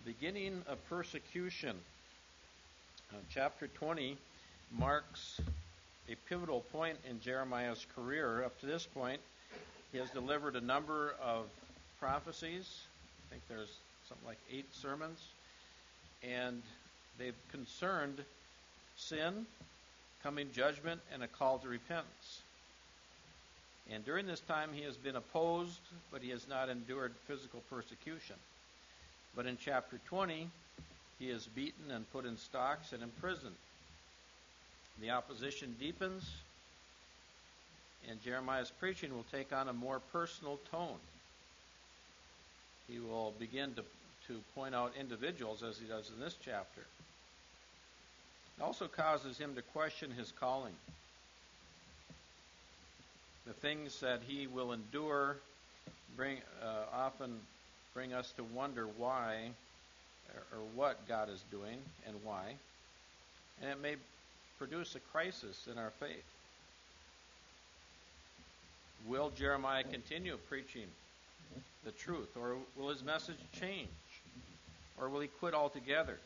beginning of persecution. Chapter 20 marks a pivotal point in Jeremiah's career. Up to this point, he has delivered a number of prophecies. I think there's something like 8 sermons. And they've concerned sin, coming judgment, and a call to repentance. And during this time, he has been opposed, but he has not endured physical persecution. But in chapter 20, he is beaten and put in stocks and imprisoned. The opposition deepens, and Jeremiah's preaching will take on a more personal tone. He will begin to point out individuals, as he does in this chapter. It also causes him to question his calling. The things that he will endure often bring us to wonder why or what God is doing and why. And it may produce a crisis in our faith. Will Jeremiah continue preaching the truth, or will his message change? Or will he quit altogether?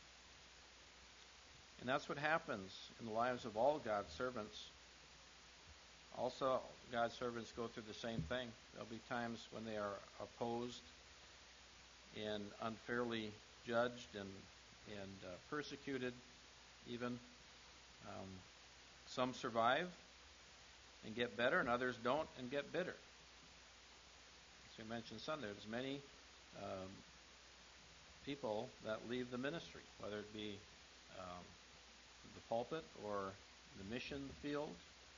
And that's what happens in the lives of all God's servants. Also, God's servants go through the same thing. There'll be times when they are opposed and unfairly judged and persecuted even. Some survive and get better, and others don't and get bitter. As we mentioned Sunday, there's many people that leave the ministry, whether it be the pulpit or the mission field.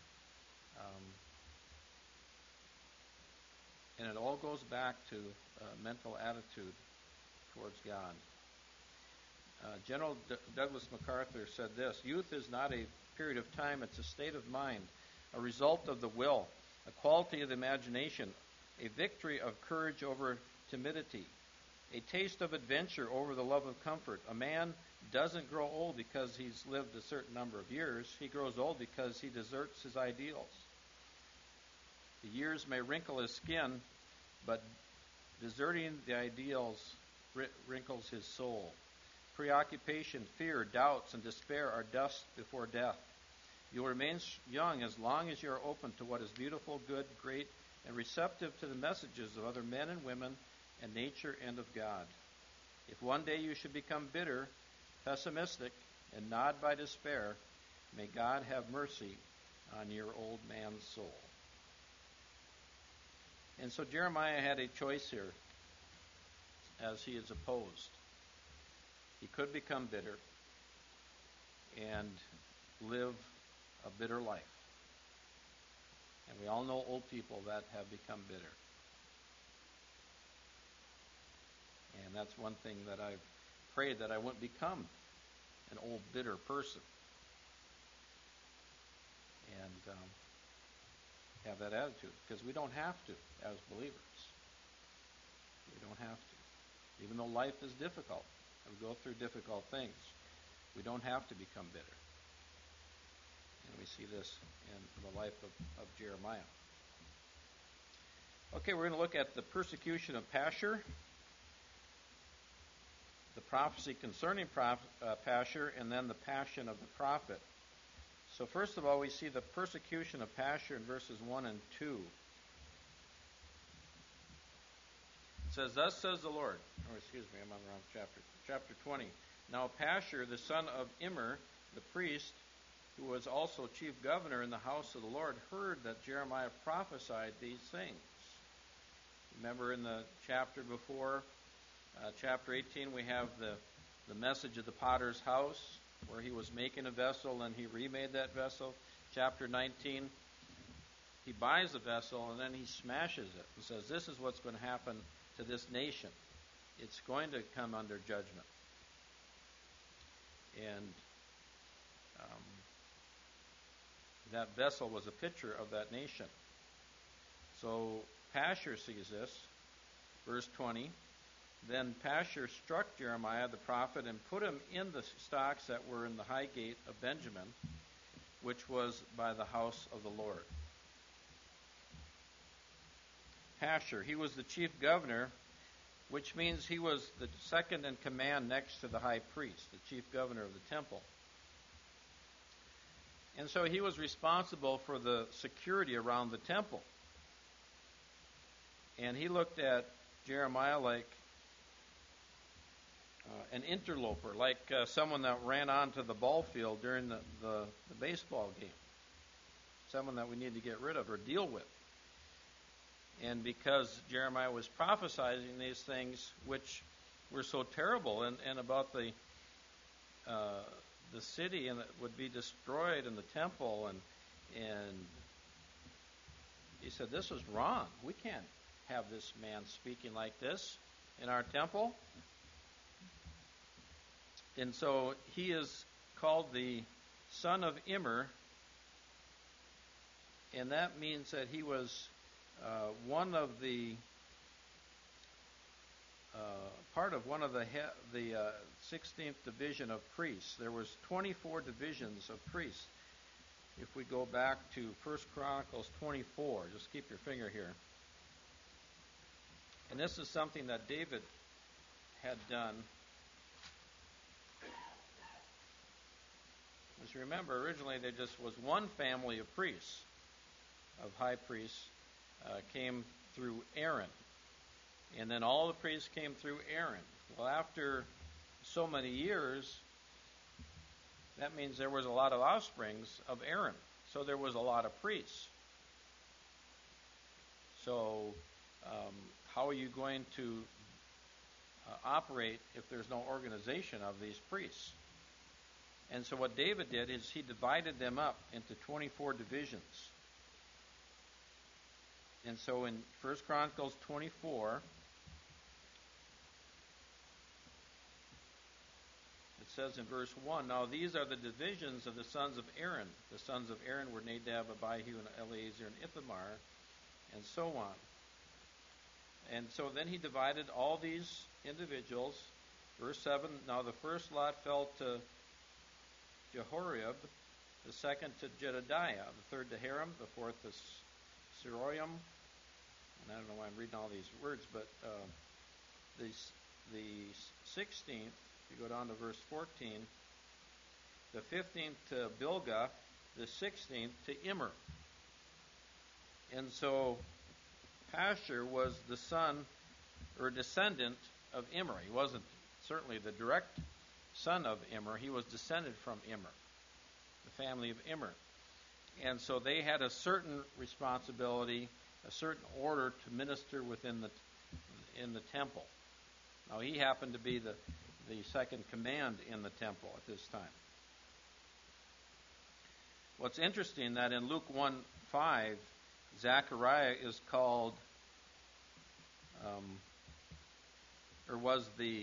And it all goes back to mental attitude towards God. General Douglas MacArthur said this: youth is not a period of time, it's a state of mind, a result of the will, a quality of the imagination, a victory of courage over timidity, a taste of adventure over the love of comfort. A man doesn't grow old because he's lived a certain number of years. He grows old because he deserts his ideals. The years may wrinkle his skin, but deserting the ideals wrinkles his soul. Preoccupation, fear, doubts, and despair are dust before death. You will remain young as long as you are open to what is beautiful, good, great, and receptive to the messages of other men and women and nature and of God. If one day you should become bitter, pessimistic, and gnawed by despair, may God have mercy on your old man's soul. And so Jeremiah had a choice here as he is opposed. He could become bitter and live a bitter life. And we all know old people that have become bitter. And that's one thing that I've prayed, that I wouldn't become an old, bitter person. And have that attitude. Because we don't have to as believers. We don't have to. Even though life is difficult, and we go through difficult things, we don't have to become bitter. And we see this in the life of Jeremiah. Okay, we're going to look at the persecution of Pashur, the prophecy concerning Pashur, and then the passion of the prophet. So first of all, we see the persecution of Pashur in verses 1 and 2. It says, thus says the Lord. I'm on the wrong chapter. Chapter 20. Now Pashur, the son of Immer, the priest, who was also chief governor in the house of the Lord, heard that Jeremiah prophesied these things. Remember in the chapter before, chapter 18, we have the message of the potter's house, where he was making a vessel and he remade that vessel. Chapter 19, he buys the vessel and then he smashes it and says, this is what's going to happen to this nation. It's going to come under judgment. And that vessel was a picture of that nation. So Pashur sees this. Verse 20, then Pashur struck Jeremiah the prophet and put him in the stocks that were in the high gate of Benjamin, which was by the house of the Lord. Pashur, he was the chief governor which means he was the second in command next to the high priest, the chief governor of the temple. And so he was responsible for the security around the temple. And he looked at Jeremiah like an interloper, like someone that ran onto the ball field during the baseball game, someone that we need to get rid of or deal with. And because Jeremiah was prophesying these things which were so terrible and about the city and that would be destroyed and the temple, and he said, this is wrong. We can't have this man speaking like this in our temple. And so he is called the son of Immer, and that means that he was one of the part of one of the 16th division of priests. There was 24 divisions of priests. If we go back to 1 Chronicles 24, just keep your finger here. And this is something that David had done. As you remember, originally there just was one family of priests, of high priests, came through Aaron. And then all the priests came through Aaron. Well, after so many years, that means there was a lot of offsprings of Aaron. So there was a lot of priests. So how are you going to operate if there's no organization of these priests? And so what David did is he divided them up into 24 divisions. And so in 1 Chronicles 24, it says in verse 1, now these are the divisions of the sons of Aaron. The sons of Aaron were Nadab, Abihu, and Eleazar, and Ithamar, and so on. And so then he divided all these individuals. Verse 7, now the first lot fell to Jehoiarib, the second to Jedediah, the third to Haram, the fourth to Seroyam. And I don't know why I'm reading all these words, but the 16th, if you go down to verse 14, the 15th to Bilgah, the 16th to Immer. And so Pashur was the son or descendant of Immer. He wasn't certainly the direct son of Immer. He was descended from Immer, the family of Immer. And so they had a certain responsibility, a certain order to minister within in the temple. Now he happened to be the second command in the temple at this time. What's interesting that in Luke 1:5, Zechariah is called, or was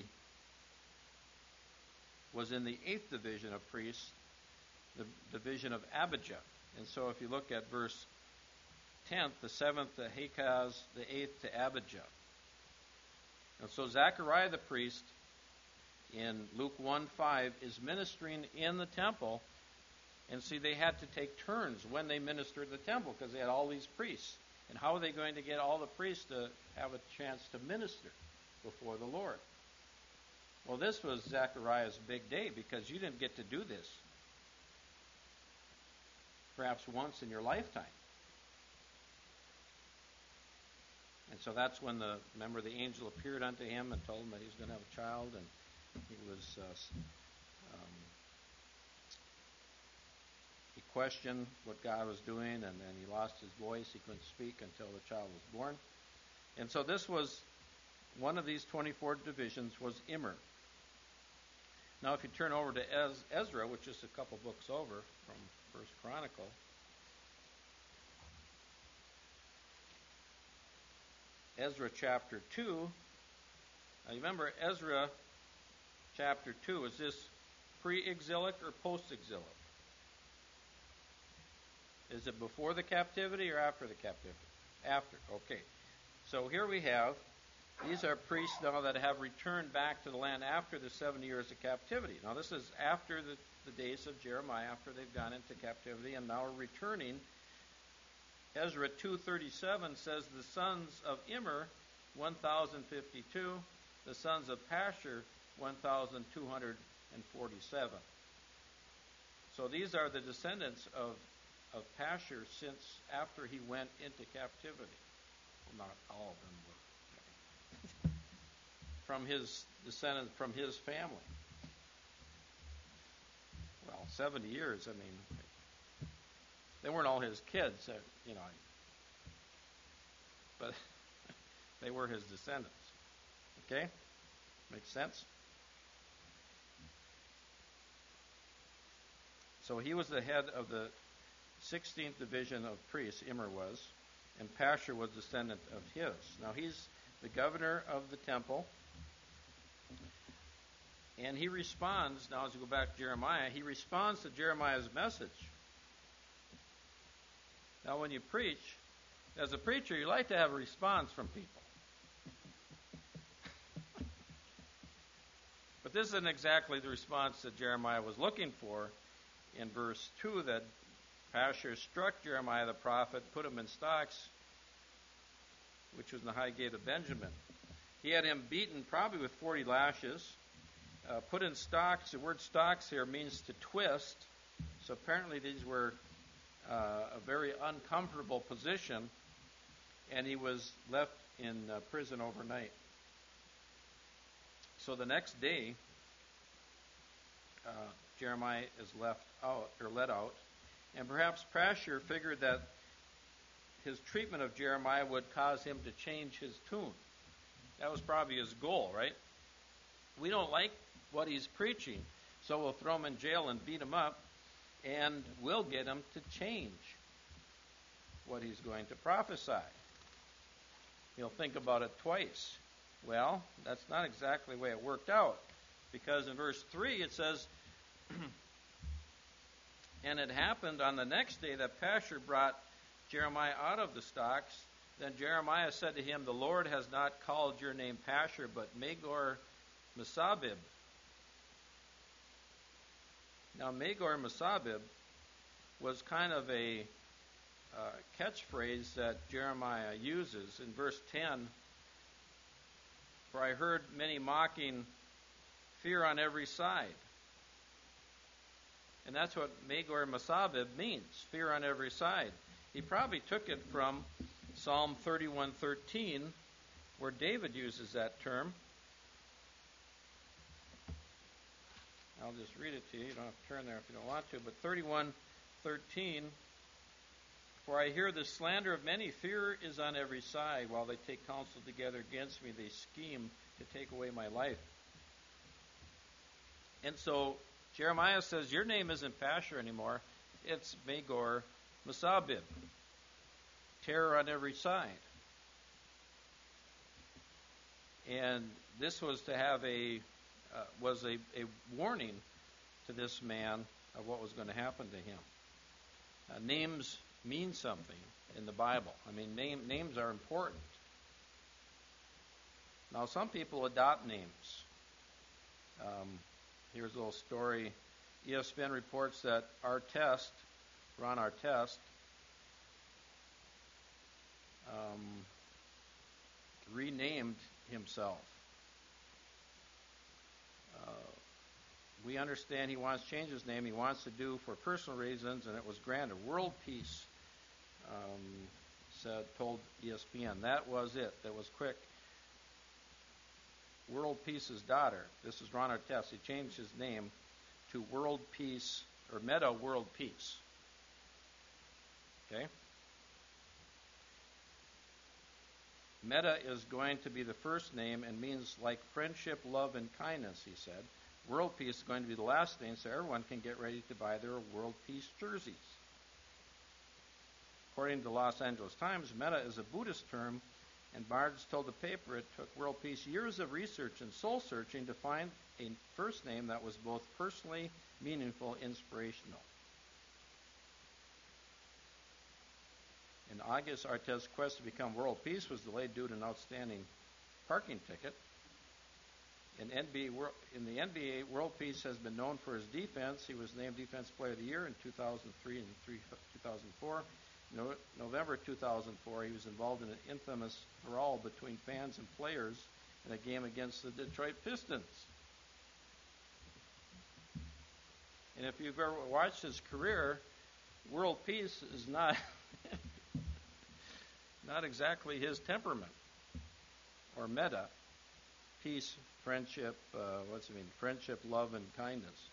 in the 8th division of priests, the division of Abijah. And so if you look at verse 10th, the 7th to Hakaz, the 8th to Abijah. And so Zechariah the priest in Luke 1:5 is ministering in the temple. And see, they had to take turns when they ministered in the temple because they had all these priests. And how are they going to get all the priests to have a chance to minister before the Lord? Well, this was Zechariah's big day because you didn't get to do this perhaps once in your lifetime. And so that's when the angel appeared unto him and told him that he was going to have a child, and he was he questioned what God was doing, and then he lost his voice. He couldn't speak until the child was born. And so this was one of these 24 divisions was Immer. Now, if you turn over to Ezra, which is a couple books over from First Chronicle, Ezra chapter 2. Now, you remember Ezra chapter 2. Is this pre-exilic or post-exilic? Is it before the captivity or after the captivity? After. Okay. So here we have, these are priests now that have returned back to the land after the 70 years of captivity. Now this is after the days of Jeremiah, after they've gone into captivity, and now are returning. Ezra 2:37 says the sons of Immer, 1,052, The sons of Pashur, 1,247. So these are the descendants of Pashur since after he went into captivity. Well, not all of them were. From his descendants, from his family. Well, 70 years, I mean, they weren't all his kids, but they were his descendants. Okay? Makes sense? So he was the head of the 16th division of priests, Immer was, and Pashur was descendant of his. Now he's the governor of the temple, and he responds, now as we go back to Jeremiah, he responds to Jeremiah's message. Now when you preach, as a preacher, you like to have a response from people. But this isn't exactly the response that Jeremiah was looking for. In verse 2, that Pashur struck Jeremiah the prophet, put him in stocks, which was in the high gate of Benjamin. He had him beaten probably with 40 lashes, put in stocks. The word stocks here means to twist. So apparently these were a very uncomfortable position, and he was left in prison overnight. So the next day, Jeremiah is let out, and perhaps Pashur figured that his treatment of Jeremiah would cause him to change his tune. That was probably his goal, right? We don't like what he's preaching, so we'll throw him in jail and beat him up, and we'll get him to change what he's going to prophesy. He'll think about it twice. Well, that's not exactly the way it worked out, because in verse 3 it says, and it happened on the next day that Pashur brought Jeremiah out of the stocks. Then Jeremiah said to him, the Lord has not called your name Pashur, but Magor Mesabib. Now, Magor Mesabib was kind of a catchphrase that Jeremiah uses. In verse 10, for I heard many mocking, fear on every side. And that's what Magor Mesabib means, fear on every side. He probably took it from Psalm 31:13, where David uses that term. I'll just read it to you. You don't have to turn there if you don't want to. But 31:13, for I hear the slander of many, fear is on every side. While they take counsel together against me, they scheme to take away my life. And so Jeremiah says, your name isn't Pashur anymore. It's Magor Mesabib. Terror on every side. And this was to have a warning to this man of what was going to happen to him. Names mean something in the Bible. I mean, names are important. Now, some people adopt names. Here's a little story. ESPN reports that Ron Artest, renamed himself. We understand he wants to change his name. He wants to do for personal reasons, and it was granted. World Peace told ESPN. That was it. That was quick. World Peace's daughter. This is Ron Artest. He changed his name to World Peace, or Meta World Peace. Okay? Meta is going to be the first name and means like friendship, love, and kindness, he said. World Peace is going to be the last name, so everyone can get ready to buy their World Peace jerseys. According to the Los Angeles Times, Meta is a Buddhist term, and Barnes told the paper it took World Peace years of research and soul-searching to find a first name that was both personally meaningful, inspirational. In August, Artest's quest to become World Peace was delayed due to an outstanding parking ticket. In the NBA, World Peace has been known for his defense. He was named Defense Player of the Year in 2003 and 2004. November 2004, he was involved in an infamous brawl between fans and players in a game against the Detroit Pistons. And if you've ever watched his career, world peace is not not exactly his temperament or meta. Peace, friendship, what's it mean? Friendship, love, and kindness.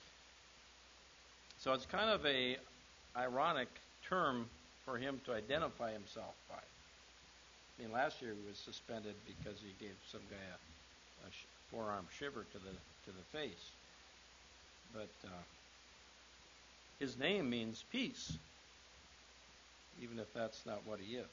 So it's kind of a ironic term for him to identify himself by. I mean, last year he was suspended because he gave some guy a forearm shiver to the face. But his name means peace, even if that's not what he is.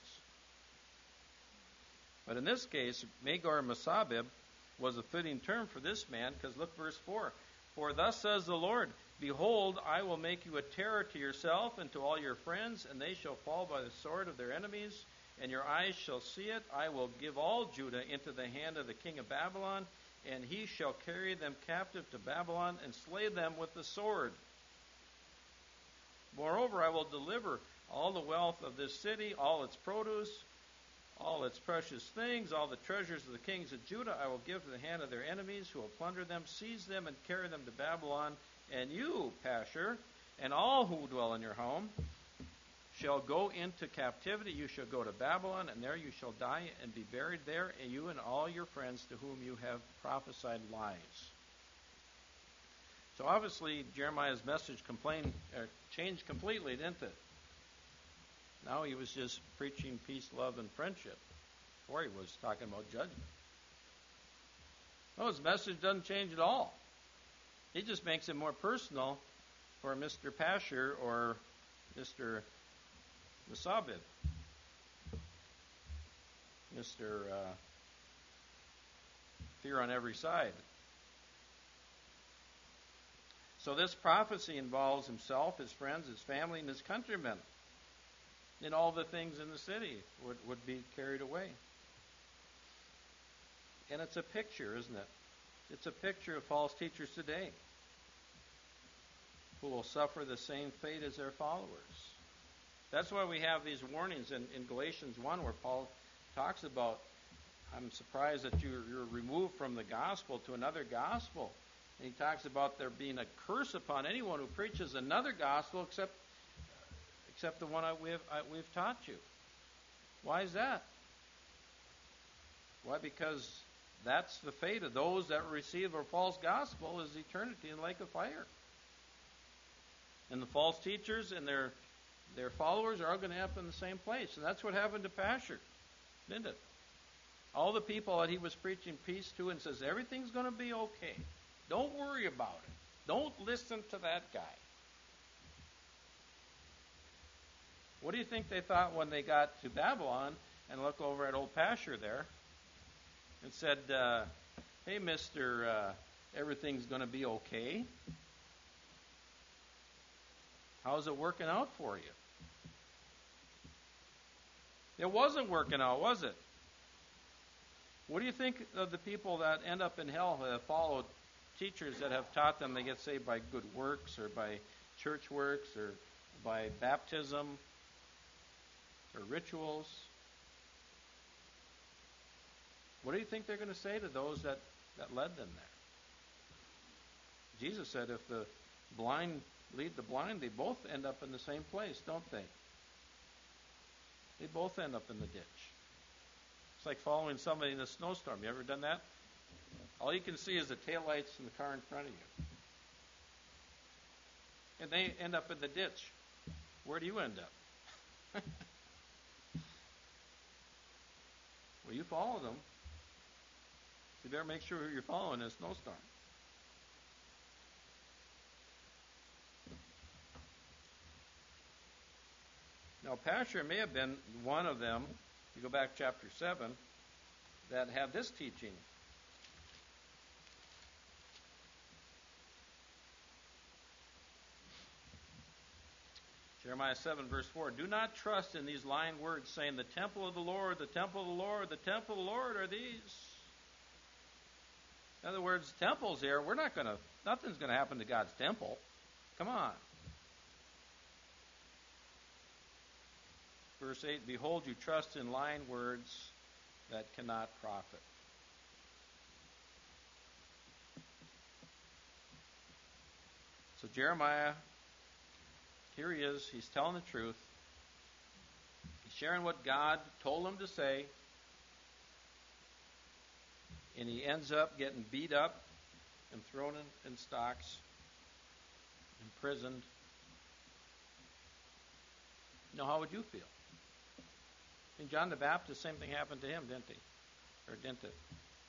But in this case, Magor Masabib was a fitting term for this man, because look verse 4. For thus says the Lord, behold, I will make you a terror to yourself and to all your friends, and they shall fall by the sword of their enemies, and your eyes shall see it. I will give all Judah into the hand of the king of Babylon, and he shall carry them captive to Babylon and slay them with the sword. Moreover, I will deliver all the wealth of this city, all its produce, all its precious things, all the treasures of the kings of Judah I will give to the hand of their enemies, who will plunder them, seize them, and carry them to Babylon. And you, Pashur, and all who dwell in your home, shall go into captivity. You shall go to Babylon, and there you shall die and be buried there, and you and all your friends to whom you have prophesied lies. So obviously, Jeremiah's message changed completely, didn't it? Now he was just preaching peace, love, and friendship. Before he was talking about judgment. No, his message doesn't change at all. He just makes it more personal for Mr. Pashur or Mr. Masabib. Mr. Fear on every side. So this prophecy involves himself, his friends, his family, and his countrymen. And all the things in the city would be carried away. And it's a picture, isn't it? It's a picture of false teachers today who will suffer the same fate as their followers. That's why we have these warnings in Galatians 1 where Paul talks about, I'm surprised that you're removed from the gospel to another gospel. And he talks about there being a curse upon anyone who preaches another gospel except the one we've taught you. Why is that? Why? Because that's the fate of those that receive a false gospel, is eternity in the lake of fire. And the false teachers and their followers are all going to happen in the same place. And that's what happened to Pashur, didn't it? All the people that he was preaching peace to and says, everything's going to be okay. Don't worry about it. Don't listen to that guy. What do you think they thought when they got to Babylon and looked over at old Pashur there and said, hey, Mr. Everything's going to be okay? How's it working out for you? It wasn't working out, was it? What do you think of the people that end up in hell who have followed teachers that have taught them they get saved by good works or by church works or by baptism or rituals? What do you think they're going to say to those that led them there? Jesus said if the blind lead the blind, they both end up in the same place, don't they? They both end up in the ditch. It's like following somebody in a snowstorm. You ever done that? All you can see is the taillights in the car in front of you. And they end up in the ditch. Where do you end up? Well, you follow them. You better make sure who you're following in a snowstorm. Now, Pashur may have been one of them, if you go back to chapter 7, that had this teaching. Jeremiah 7, verse 4, do not trust in these lying words, saying, the temple of the Lord, the temple of the Lord, the temple of the Lord are these. In other words, temples here, nothing's going to happen to God's temple. Come on. Verse 8, behold, you trust in lying words that cannot profit. Jeremiah, here he is. He's telling the truth. He's sharing what God told him to say. And he ends up getting beat up and thrown in stocks, imprisoned. Now, how would you feel? In John the Baptist, same thing happened to him, didn't he? Or didn't it?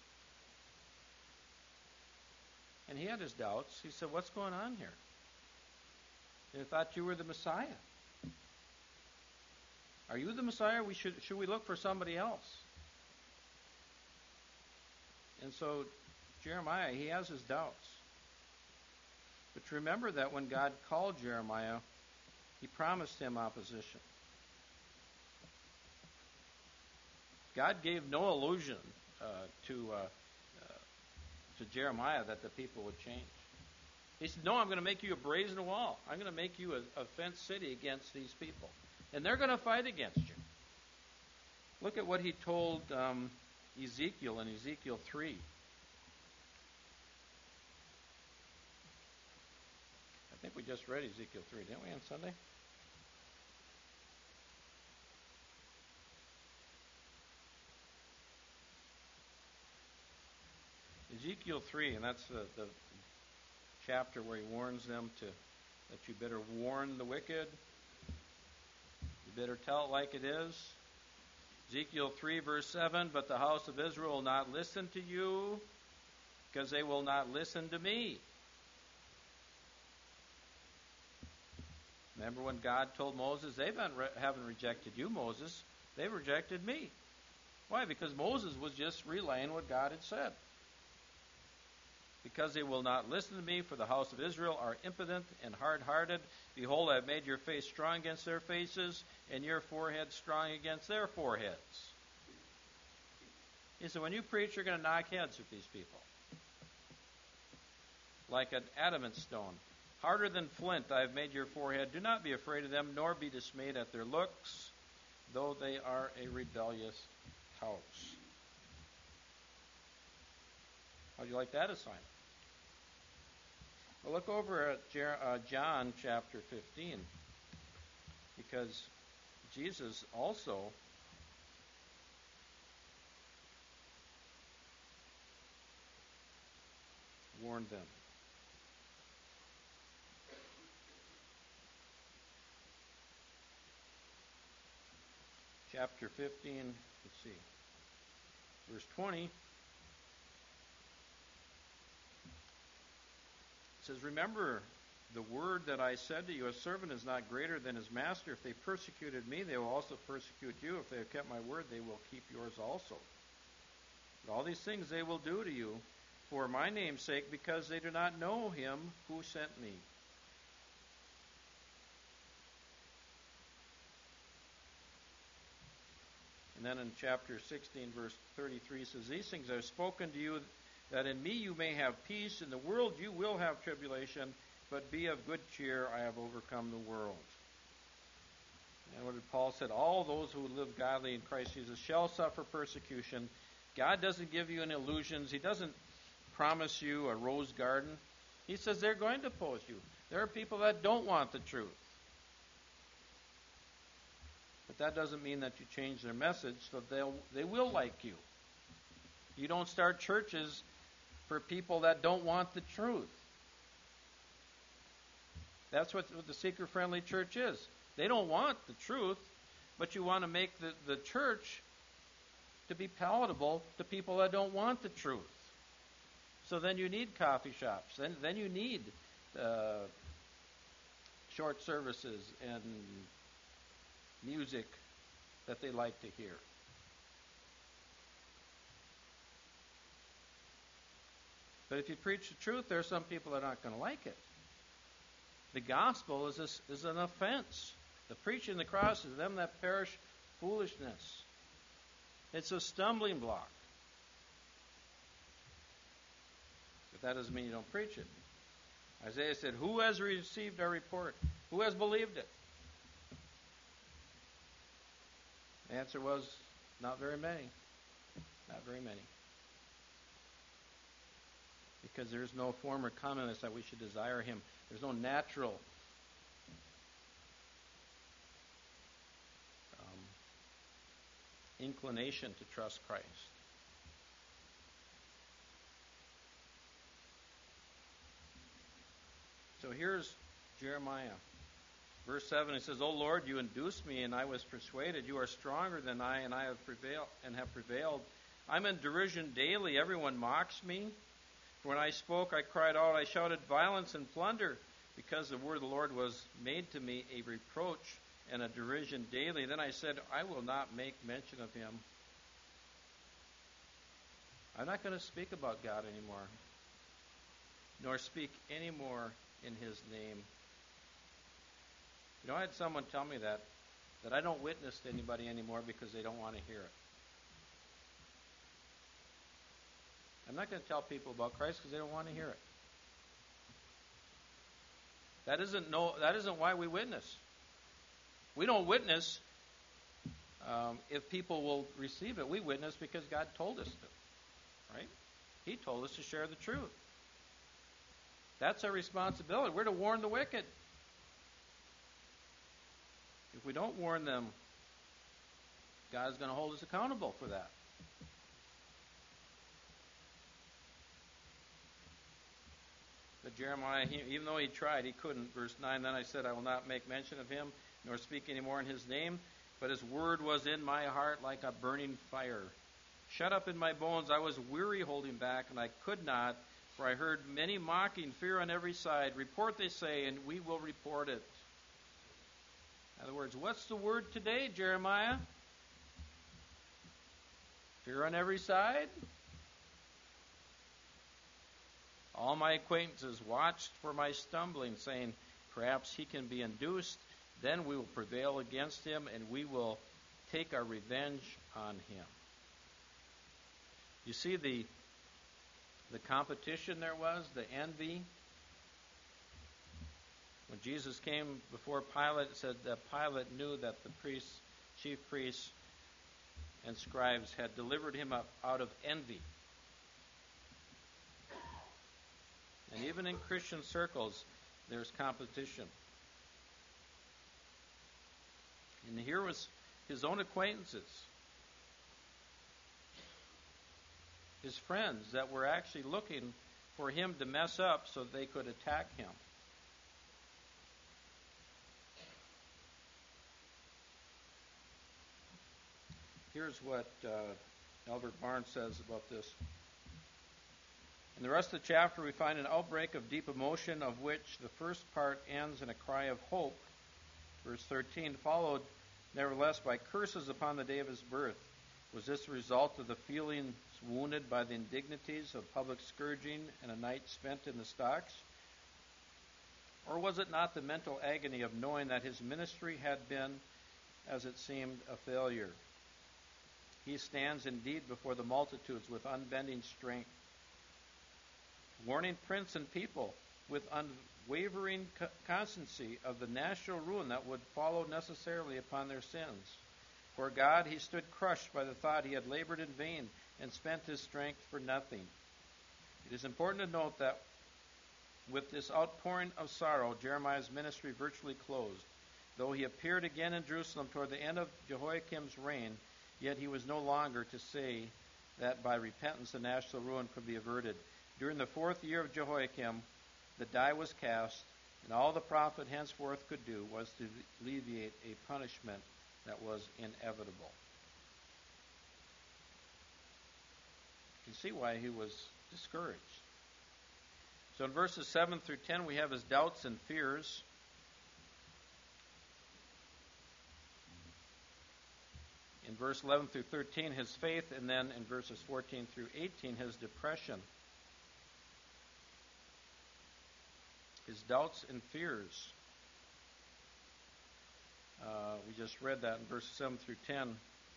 And he had his doubts. He said, what's going on here? And I thought you were the Messiah. Are you the Messiah? Should we look for somebody else? And so Jeremiah, he has his doubts. But remember that when God called Jeremiah, he promised him opposition. God gave no illusion to Jeremiah that the people would change. He said, no, I'm going to make you a brazen wall. I'm going to make you a fenced city against these people. And they're going to fight against you. Look at what he told Ezekiel in Ezekiel 3. I think we just read Ezekiel 3, didn't we, on Sunday? Ezekiel 3, and that's the chapter where he warns them that you better warn the wicked. You better tell it like it is. Ezekiel 3, verse 7, but the house of Israel will not listen to you because they will not listen to me. Remember when God told Moses, they haven't rejected you, Moses. They've rejected me. Why? Because Moses was just relaying what God had said. Because they will not listen to me, for the house of Israel are impotent and hard-hearted. Behold, I have made your face strong against their faces, and your forehead strong against their foreheads. He said, when you preach, you're going to knock heads with these people. Like an adamant stone. Harder than flint I have made your forehead. Do not be afraid of them, nor be dismayed at their looks, though they are a rebellious house. How do you like that assignment? Well, look over at John chapter 15, because Jesus also warned them. Chapter 15, let's see, verse 20. It says, remember the word that I said to you, a servant is not greater than his master. If they persecuted me, they will also persecute you. If they have kept my word, they will keep yours also. But all these things they will do to you for my name's sake, because they do not know him who sent me. And then in chapter 16, verse 33, says, these things I have spoken to you, that in me you may have peace. In the world you will have tribulation, but be of good cheer. I have overcome the world. And what did Paul said? All those who live godly in Christ Jesus shall suffer persecution. God doesn't give you any illusions. He doesn't promise you a rose garden. He says they're going to oppose you. There are people that don't want the truth. But that doesn't mean that you change their message, so they will like you. You don't start churches for people that don't want the truth. That's what the seeker-friendly church is. They don't want the truth, but you want to make the church to be palatable to people that don't want the truth. So then you need coffee shops. Then you need short services and music that they like to hear. But if you preach the truth, there are some people that aren't going to like it. The gospel is an offense. The preaching of the cross is them that perish foolishness. It's a stumbling block. But that doesn't mean you don't preach it. Isaiah said, who has received our report? Who has believed it? The answer was, not very many. Not very many. because there's no form or comeliness that we should desire him. There's no natural inclination to trust Christ. So here's Jeremiah. Verse 7, it says, O Lord, you induced me, and I was persuaded. You are stronger than I, and I have prevailed. I'm in derision daily. Everyone mocks me. When I spoke, I cried out. I shouted violence and plunder, because the word of the Lord was made to me a reproach and a derision daily. Then I said, I will not make mention of him. I'm not going to speak about God anymore, nor speak anymore in his name. You know, I had someone tell me that I don't witness to anybody anymore because they don't want to hear it. I'm not going to tell people about Christ because they don't want to hear it. That isn't why we witness. We don't witness if people will receive it. We witness because God told us to, right? He told us to share the truth. That's our responsibility. We're to warn the wicked. If we don't warn them, God is going to hold us accountable for that. But Jeremiah, even though he tried, he couldn't. Verse 9, then I said, I will not make mention of him, nor speak any more in his name. But his word was in my heart like a burning fire. Shut up in my bones, I was weary holding back, and I could not, for I heard many mocking, fear on every side. Report, they say, and we will report it. In other words, what's the word today, Jeremiah? Fear on every side? All my acquaintances watched for my stumbling, saying, perhaps he can be induced, then we will prevail against him, and we will take our revenge on him. You see the competition there was, the envy. When Jesus came before Pilate, it said that Pilate knew that the chief priests and scribes had delivered him up out of envy. And even in Christian circles, there's competition. And here was his own acquaintances, his friends that were actually looking for him to mess up so they could attack him. Here's what Albert Barnes says about this. In the rest of the chapter, we find an outbreak of deep emotion, of which the first part ends in a cry of hope. Verse 13, followed nevertheless by curses upon the day of his birth. Was this the result of the feelings wounded by the indignities of public scourging and a night spent in the stocks? Or was it not the mental agony of knowing that his ministry had been, as it seemed, a failure? He stands indeed before the multitudes with unbending strength, warning prince and people with unwavering constancy of the national ruin that would follow necessarily upon their sins. For God, he stood crushed by the thought he had labored in vain and spent his strength for nothing. It is important to note that with this outpouring of sorrow, Jeremiah's ministry virtually closed. Though he appeared again in Jerusalem toward the end of Jehoiakim's reign, yet he was no longer to say that by repentance the national ruin could be averted. During the 4th year of Jehoiakim, the die was cast, and all the prophet henceforth could do was to alleviate a punishment that was inevitable. You can see why he was discouraged. So in verses 7 through 10, we have his doubts and fears. In verse 11 through 13, his faith, and then in verses 14 through 18, his depression. His doubts and fears. We just read that in verses 7 through 10.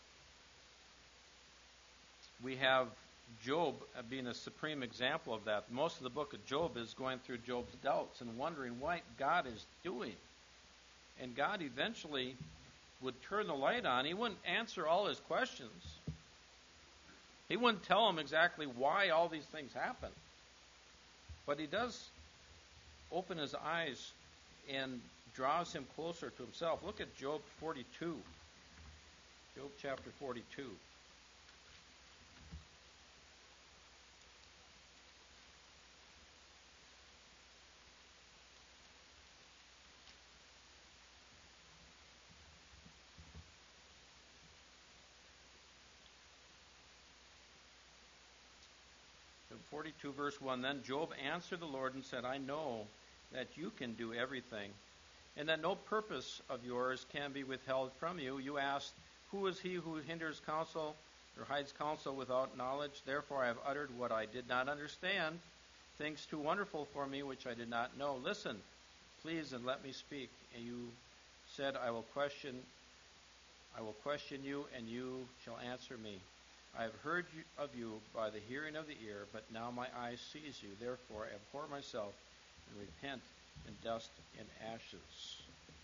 We have Job being a supreme example of that. Most of the book of Job is going through Job's doubts and wondering what God is doing. And God eventually would turn the light on. He wouldn't answer all his questions. He wouldn't tell him exactly why all these things happen. But he does open his eyes and draws him closer to himself. Look at Job 42. Job chapter 42. Job 42 verse 1, Then Job answered the Lord and said, I know that you can do everything, and that no purpose of yours can be withheld from you. You asked, Who is he who hinders counsel or hides counsel without knowledge? Therefore I have uttered what I did not understand, things too wonderful for me which I did not know. Listen, please, and let me speak. And you said, I will question you, and you shall answer me. I have heard of you by the hearing of the ear, but now my eye sees you. Therefore I abhor myself and repent in dust and ashes.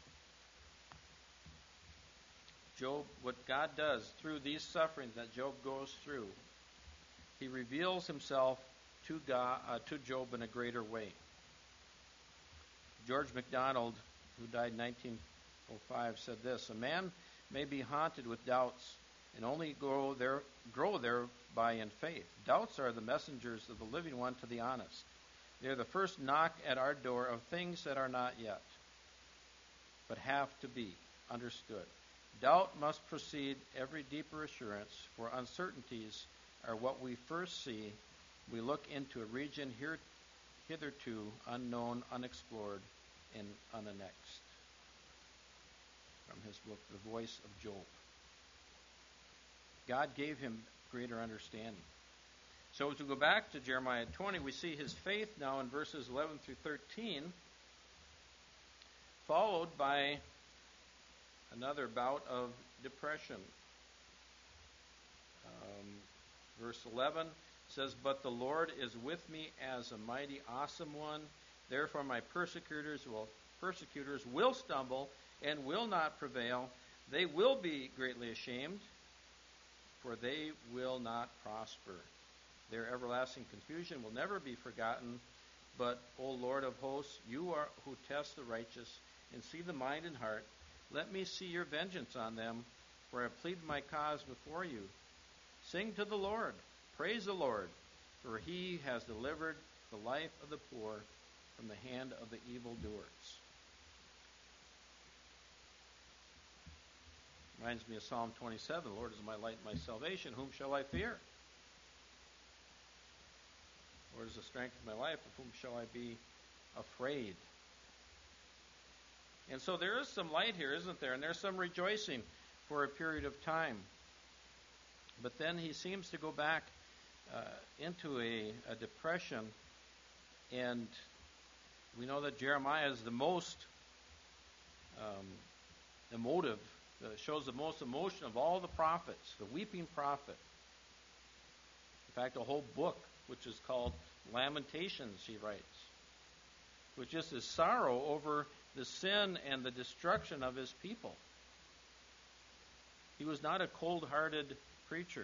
Job, what God does through these sufferings that Job goes through, he reveals himself to Job in a greater way. George MacDonald, who died in 1905, said this, A man may be haunted with doubts and only grow thereby in faith. Doubts are the messengers of the living one to the honest. They are the first knock at our door of things that are not yet, but have to be understood. Doubt must precede every deeper assurance, for uncertainties are what we first see. We look into a region hitherto unknown, unexplored, and unannexed. From his book, The Voice of Job. God gave him greater understanding. So as we go back to Jeremiah 20, we see his faith now in verses 11 through 13, followed by another bout of depression. Verse 11 says, But the Lord is with me as a mighty, awesome one. Therefore my persecutors will stumble and will not prevail. They will be greatly ashamed, for they will not prosper. Their everlasting confusion will never be forgotten. But, O Lord of hosts, you are who test the righteous and see the mind and heart. Let me see your vengeance on them, for I plead my cause before you. Sing to the Lord, praise the Lord, for he has delivered the life of the poor from the hand of the evildoers. Reminds me of Psalm 27. The Lord is my light and my salvation. Whom shall I fear? The Lord is the strength of my life. Of whom shall I be afraid? And so there is some light here, isn't there? And there's some rejoicing for a period of time. But then he seems to go back into a depression. And we know that Jeremiah is the most emotive, shows the most emotion of all the prophets, the weeping prophet. In fact, a whole book, which is called Lamentations, he writes, which is his sorrow over the sin and the destruction of his people. He was not a cold-hearted preacher.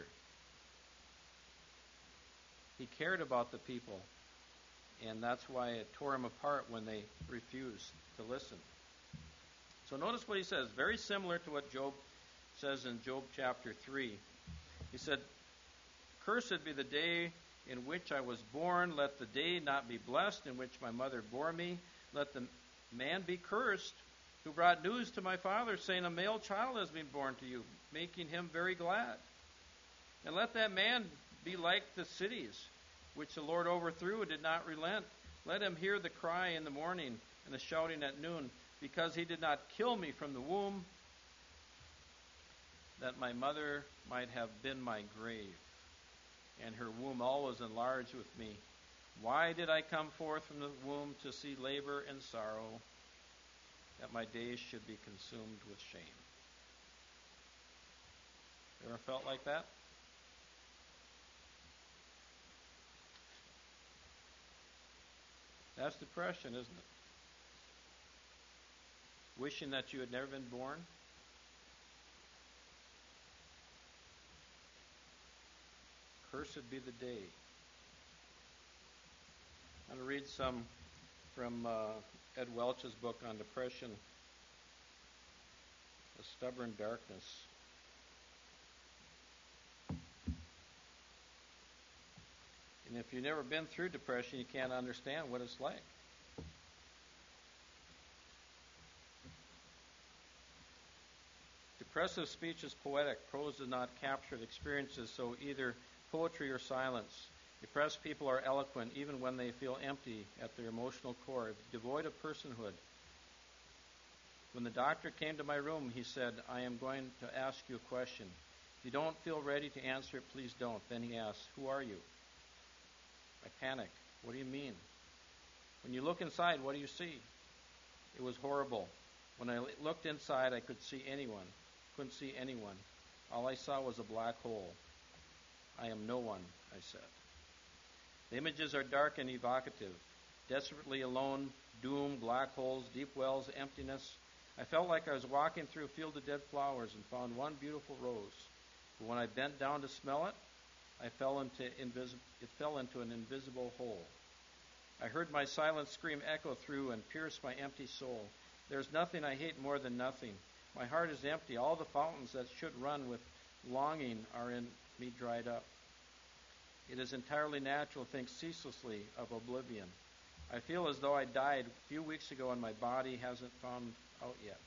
He cared about the people, and that's why it tore him apart when they refused to listen. So notice what he says, very similar to what Job says in Job chapter 3. He said, Cursed be the day in which I was born. Let the day not be blessed in which my mother bore me. Let the man be cursed who brought news to my father, saying, A male child has been born to you, making him very glad. And let that man be like the cities, which the Lord overthrew and did not relent. Let him hear the cry in the morning and the shouting at noon, because he did not kill me from the womb, that my mother might have been my grave, and her womb always enlarged with me. Why did I come forth from the womb to see labor and sorrow, that my days should be consumed with shame? You ever felt like that? That's depression, isn't it? Wishing that you had never been born. Cursed be the day. I'm going to read some from Ed Welch's book on depression, A Stubborn Darkness. And if you've never been through depression, you can't understand what it's like. Depressive speech is poetic. Prose does not capture the experiences, so either poetry or silence. Depressed people are eloquent even when they feel empty at their emotional core, devoid of personhood. When the doctor came to my room, he said, I am going to ask you a question. If you don't feel ready to answer it, please don't. Then he asked, who are you? I panicked. What do you mean? When you look inside, what do you see? It was horrible. When I looked inside, I couldn't see anyone. All I saw was a black hole. I am no one, I said. The images are dark and evocative. Desperately alone, doom, black holes, deep wells, emptiness. I felt like I was walking through a field of dead flowers and found one beautiful rose. But when I bent down to smell it, it fell into an invisible hole. I heard my silent scream echo through and pierce my empty soul. There's nothing I hate more than nothing. My heart is empty. All the fountains that should run with longing are in me dried up. It is entirely natural to think ceaselessly of oblivion. I feel as though I died a few weeks ago and my body hasn't found out yet.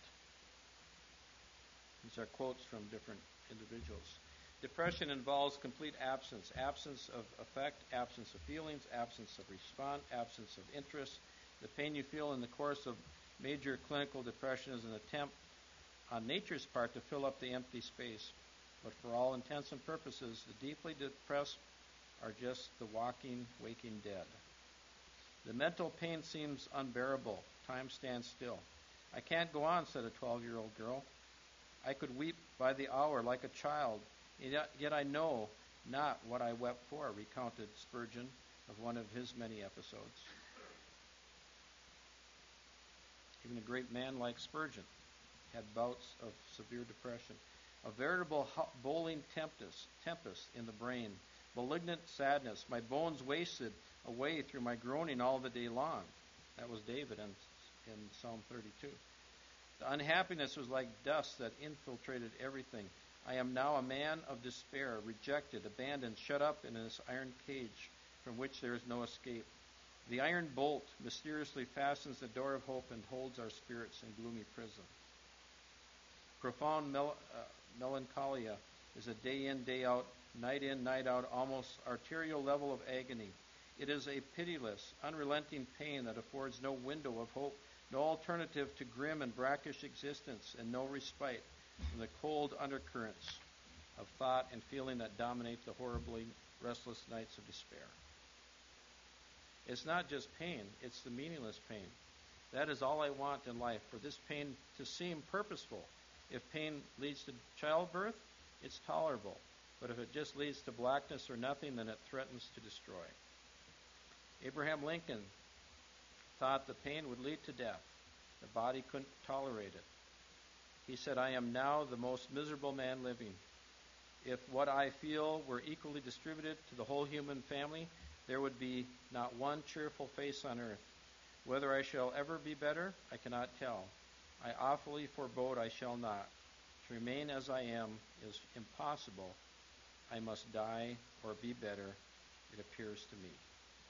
These are quotes from different individuals. Depression involves complete absence of effect, absence of feelings, absence of response, absence of interest. The pain you feel in the course of major clinical depression is an attempt on nature's part to fill up the empty space. But for all intents and purposes, the deeply depressed are just the walking, waking dead. The mental pain seems unbearable. Time stands still. I can't go on, said a 12-year-old girl. I could weep by the hour like a child, yet I know not what I wept for, recounted Spurgeon of one of his many episodes. Even a great man like Spurgeon had bouts of severe depression. A veritable bowling tempest in the brain. Malignant sadness. My bones wasted away through my groaning all the day long. That was David in Psalm 32. The unhappiness was like dust that infiltrated everything. I am now a man of despair, rejected, abandoned, shut up in this iron cage from which there is no escape. The iron bolt mysteriously fastens the door of hope and holds our spirits in gloomy prison. Profound melancholia is a day in, night out, almost arterial level of agony. It is a pitiless, unrelenting pain that affords no window of hope, no alternative to grim and brackish existence, and no respite from the cold undercurrents of thought and feeling that dominate the horribly restless nights of despair. It's not just pain, it's the meaningless pain. That is all I want in life, for this pain to seem purposeful. If pain leads to childbirth, it's tolerable. But if it just leads to blackness or nothing, then it threatens to destroy. Abraham Lincoln thought the pain would lead to death. The body couldn't tolerate it. He said, I am now the most miserable man living. If what I feel were equally distributed to the whole human family, there would be not one cheerful face on earth. Whether I shall ever be better, I cannot tell. I awfully forebode I shall not. To remain as I am is impossible. I must die or be better, it appears to me.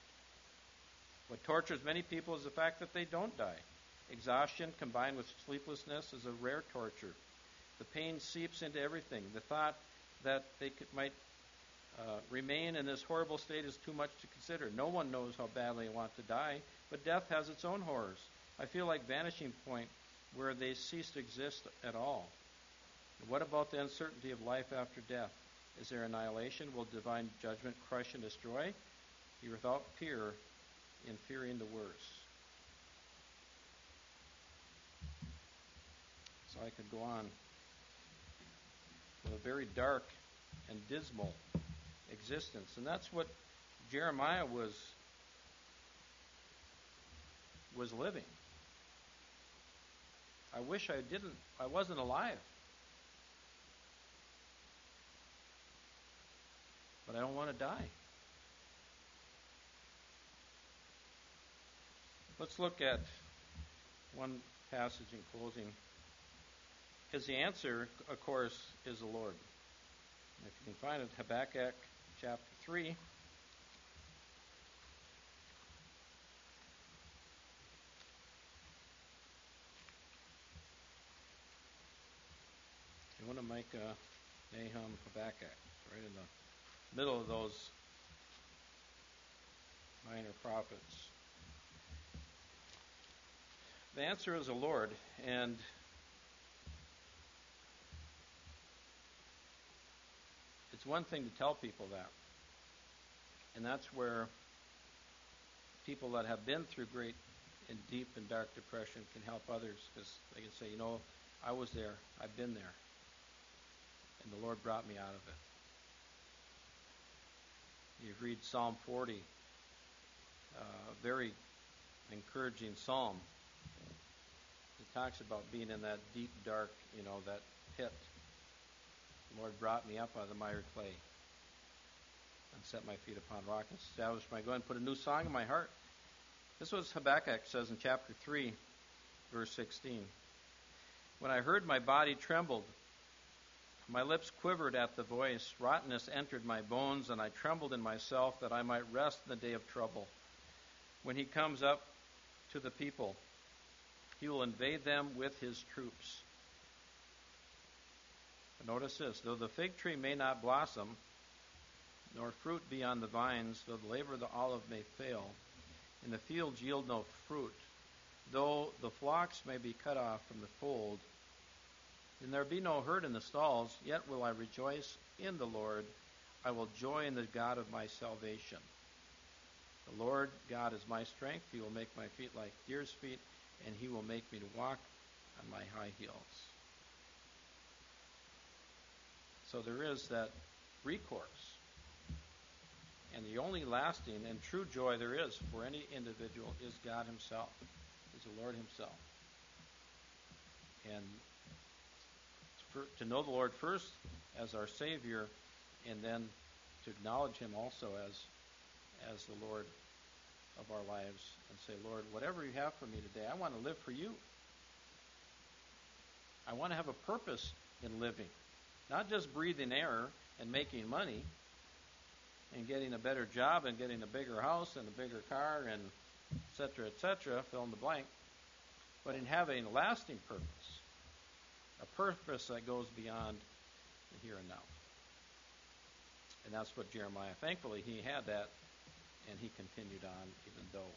What tortures many people is the fact that they don't die. Exhaustion combined with sleeplessness is a rare torture. The pain seeps into everything. The thought that they might remain in this horrible state is too much to consider. No one knows how badly they want to die, but death has its own horrors. I feel like vanishing point where they cease to exist at all. And what about the uncertainty of life after death? Is there annihilation? Will divine judgment crush and destroy? Be without fear in fearing the worst. So I could go on with a very dark and dismal existence. And that's what Jeremiah was living. I wish I wasn't alive. But I don't want to die. Let's look at one passage in closing. Because the answer, of course, is the Lord. If you can find it, Habakkuk chapter 3. You want to make Nahum, Habakkuk, right in the middle of those minor prophets. The answer is the Lord, and it's one thing to tell people that, and that's where people that have been through great and deep and dark depression can help others, because they can say, I was there, I've been there, and the Lord brought me out of it. You read Psalm 40, a very encouraging psalm. It talks about being in that deep, dark, that pit. The Lord brought me up out of the miry clay and set my feet upon rock and established my going and put a new song in my heart. This was Habakkuk says in chapter 3, verse 16. When I heard, my body trembled. My lips quivered at the voice. Rottenness entered my bones, and I trembled in myself that I might rest in the day of trouble. When he comes up to the people, he will invade them with his troops. But notice this, though the fig tree may not blossom, nor fruit be on the vines, though the labor of the olive may fail, and the fields yield no fruit, though the flocks may be cut off from the fold, and there be no herd in the stalls, yet will I rejoice in the Lord. I will joy in the God of my salvation. The Lord God is my strength. He will make my feet like deer's feet, and he will make me to walk on my high heels. So there is that recourse. And the only lasting and true joy there is for any individual is God himself, is the Lord himself. And to know the Lord first as our Savior, and then to acknowledge him also as the Lord of our lives, and say, Lord, whatever you have for me today, I want to live for you. I want to have a purpose in living, not just breathing air and making money and getting a better job and getting a bigger house and a bigger car and et cetera, fill in the blank, but in having a lasting purpose, a purpose that goes beyond the here and now. And that's what Jeremiah, thankfully, he had that, and he continued on even though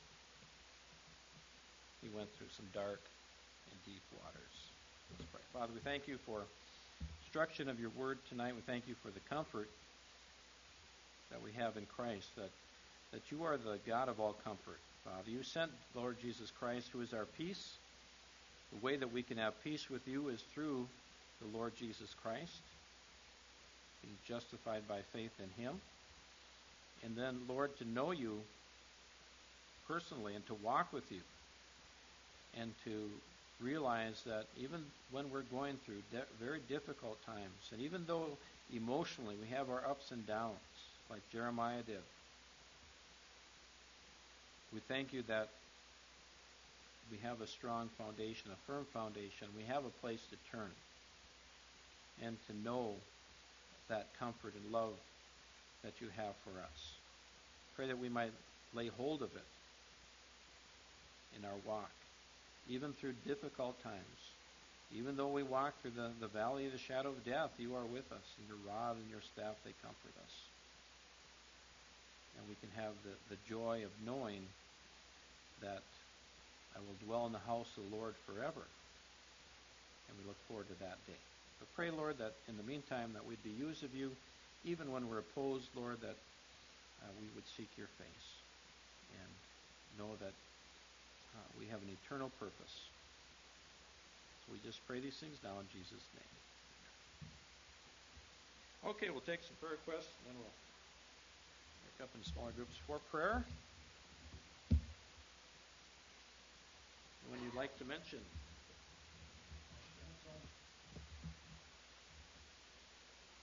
he went through some dark and deep waters. Let's pray. Father, we thank you for instruction of your word tonight. We thank you for the comfort that we have in Christ, that you are the God of all comfort. Father, you sent the Lord Jesus Christ, who is our peace. The way that we can have peace with you is through the Lord Jesus Christ, being justified by faith in him. And then, Lord, to know you personally and to walk with you, and to realize that even when we're going through very difficult times, and even though emotionally we have our ups and downs, like Jeremiah did, we thank you that we have a strong foundation, a firm foundation. We have a place to turn and to know that comfort and love that you have for us. Pray that we might lay hold of it in our walk, even through difficult times. Even though we walk through the valley of the shadow of death, you are with us, and your rod and your staff, they comfort us. And we can have the joy of knowing that I will dwell in the house of the Lord forever. And we look forward to that day. But pray, Lord, that in the meantime that we'd be used of you, even when we're opposed, Lord, that we would seek your face and know that we have an eternal purpose. So we just pray these things now in Jesus' name. Okay, we'll take some prayer requests, and then we'll break up in smaller groups for prayer. Anyone you'd like to mention?